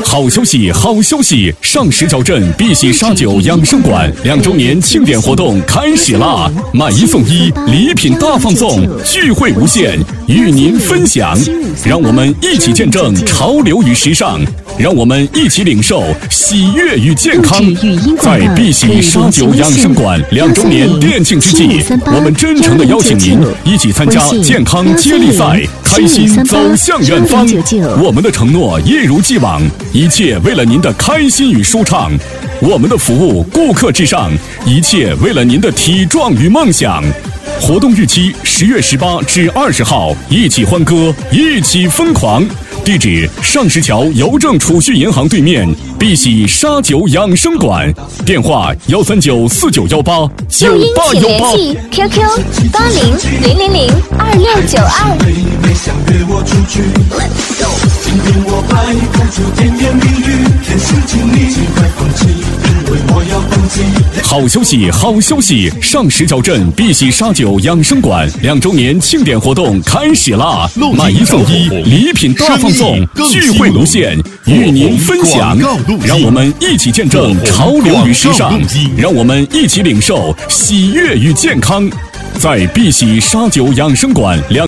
好消息，好消息！上石桥镇碧玺沙酒养生馆2周年庆典活动开始啦！买1送1，礼品大放送，聚会无限，与您分享。让我们一起见证潮流与时尚，让我们一起领受喜悦与健康。在碧玺沙酒养生馆2周年店庆之际，我们真诚地邀请您一起参加健康接力赛，开心走向远方。我们的承诺一如既往，一切为了您的开心与舒畅。我们的服务顾客至上，一切为了您的体壮与梦想。活动日期10月18至20号，一起欢歌，一起疯狂。地址：上石桥邮政储蓄银行对面，碧玺沙酒养生馆。电话：13949189818。 就殷请联系 QQ8000002692。今天我拍不出甜言蜜语，天使请你尽快放弃，因为我要放弃。 好消息，好消息！上石桥镇碧玺沙酒养生馆2周年庆典活动开始啦！买1送1，礼品大放送，聚会无限，与您分享。让我们一起见证潮流与时尚，让我们一起领受喜悦与健康。在碧玺沙酒养生馆